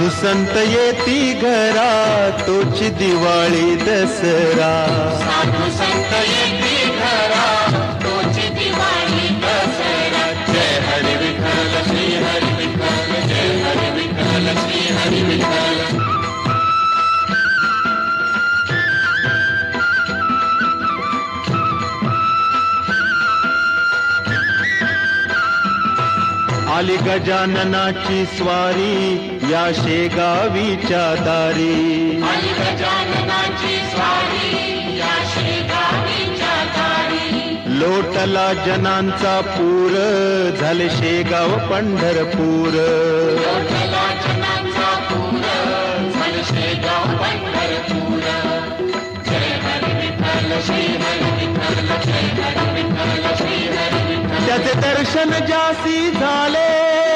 साधू संत येती घरा तोची दिवाळी दसरा. साधू संत येती घरा तोची दिवाळी दसरा. जय हरी विठ्ठल श्री हरी विठ्ठल, जय हरी विठ्ठल श्री हरी विठ्ठल. आली गजाननाची स्वारी या शेगावीच्या दारी. आली गजाननाची स्वारी या शेगावीच्या दारी. लोटला जनांचा पूर झाले शेगाव पंढरपूर. लोटला जनांचा पूर झाले शेगाव पंढरपूर. जय हरी विठ्ठल श्री हरी विठ्ठल, जय हरी विठ्ठल श्री हरी विठ्ठल. त्याचे दर्शन जासी झाले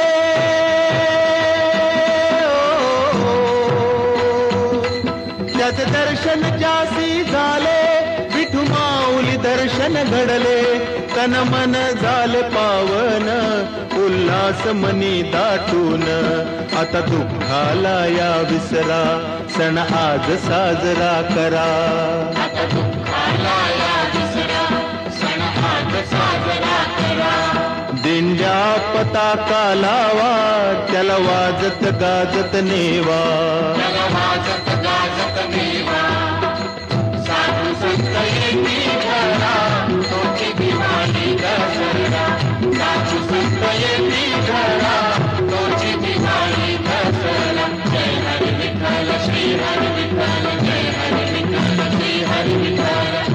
त्याचे दर्शन जासी झाले. विठू माऊली दर्शन घडले तन मन झाले पावन. उल्हास मनी दाटून आता दुःखाला या विसरा. सण आज साजरा करा. आता दुःखाला या विसरा, सण आज साजरा करा. दिंड्या पताका लावा त्याला वाजत गाजत नेवा. त्याला वाजत गाजत नेवा. साधू संत येती घरा तोची दिवाळी दसरा. साधू संत येती घरा तोची दिवाळी दसरा. जय हरी विठ्ठल श्री हरी विठ्ठल, जय हरी विठ्ठल श्री हरी विठ्ठल.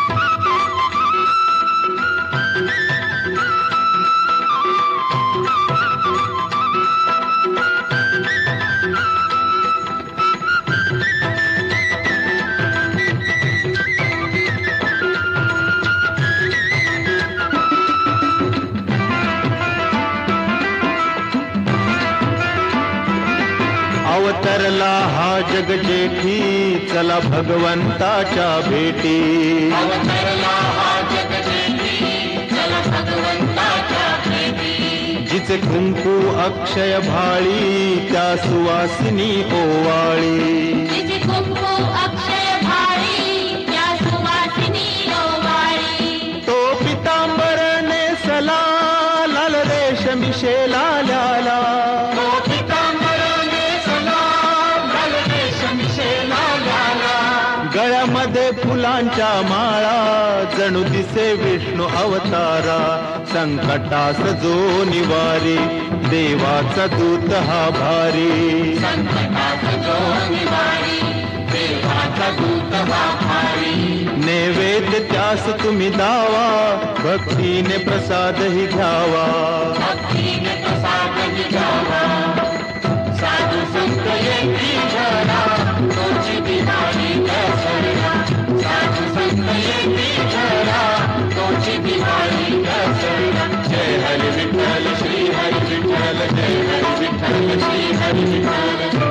अवतरला हा जग जेठी चला भगवंताच्या भेटी. अवतरला हा जग जेठी चला भगवंताच्या भेटी. जिचे कुंकू अक्षय भाळी त्या सुवासिनी ओवाळी. जिचे कुंकू अक्षय भाळी त्या सुवासिनी ओवाळी. तो पितांबर नेसला लाल रेशमी शेला ल्याला. तो पितांबर नेसला लाल रेशमी शेला ल्याला. गळ्यामध्ये फुलांच्या माळा जणू दिसे विष्णू अवतारा. संकटास जो निवारी देवाचा दूत हा भारी. संकटात जो निवारी देवाचा दूत हा भारी. नैवेद्य त्यास तुम्ही दावा भक्तीने प्रसादही घ्यावा. भक्तीने प्रसाद घ्यावा. साधू संत येती घरा तोची दिवाळी दसरा. साधू संत येती घरा तोची दिवाळी दसरा. जय हरी विठ्ठल श्री हरी विठ्ठल, जय हरी विठ्ठल श्री हरी विठ्ठल.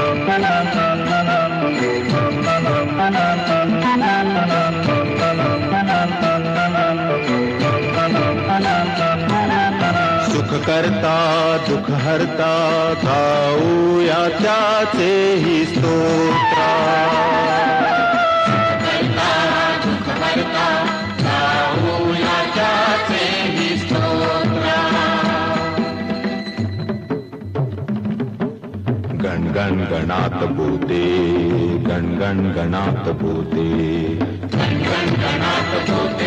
सुख करता दुःख हरता गाऊया त्याचे ही स्तोत्रा. करता दुःख हरता गाऊया त्याचे ही स्तोत्र. गण गण गणात बोते गण गण गणात बोते. गण गण गणात बोते